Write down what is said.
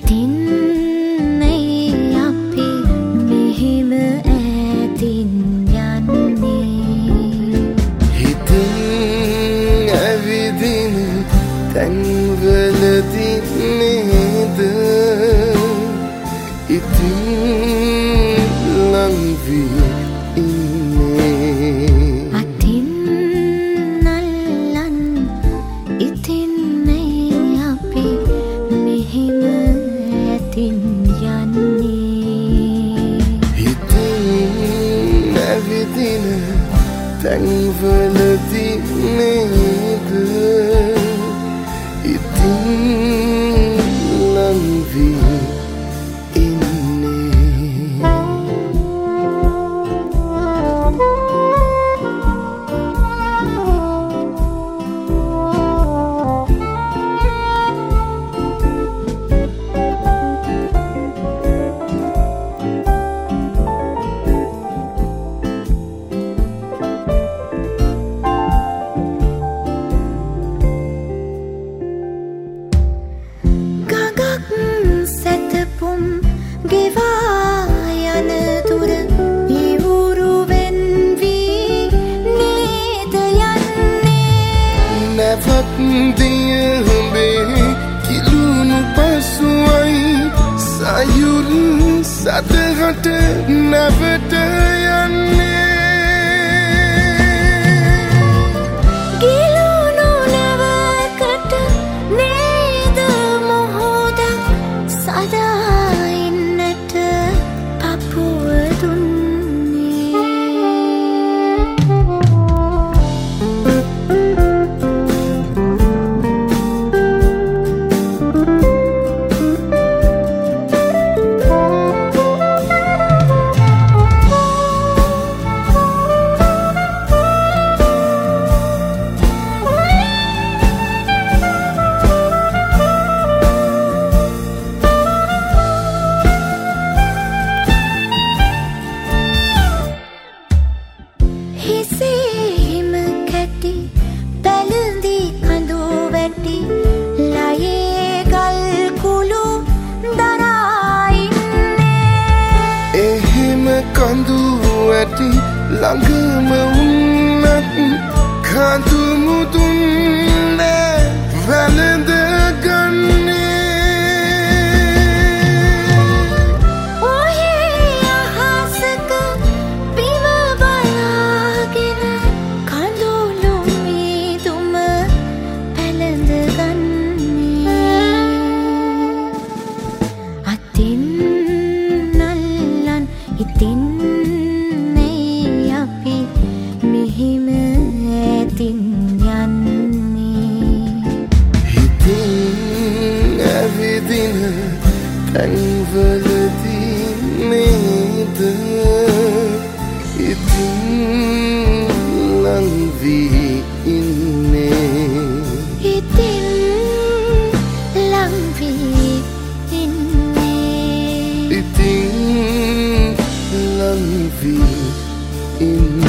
ඉතින් මේ අපි මෙහෙම ඈතින් යන්නේ හිතින් ඇවිදින තැන්වලදී නේද ඉතින් ලං වී ඉන්නේ අතින් අල්ලන් ඉතින් මේ අපි මෙහෙම ඈතින් යන්නේ හිතින් ඇවිදින තැන්වලදී නේද ඉතින් ලං වී සදහට නැවට යන්නේ ගිලුණු නැවකට නේද මොහොතක් සදා ඉන්නට පපුව කඳු ඇති ළඟම වුණත් කඳු මුදුන් නෑ වැළඳ ගන්නේ ඔහේ අහසක බිම බලාගෙන කඳුළු මීදුම පැළඳ ගන්නේ අතින් ඉතින් මේ අපි මෙහෙම ඈතින් යන්නේ හිතින් ඇවිදින තැන්වලදී නේද ඉතින් ලං වී ඉන්නේ ඉතින් ලං වී ඉන්නේ ඉතින් love you in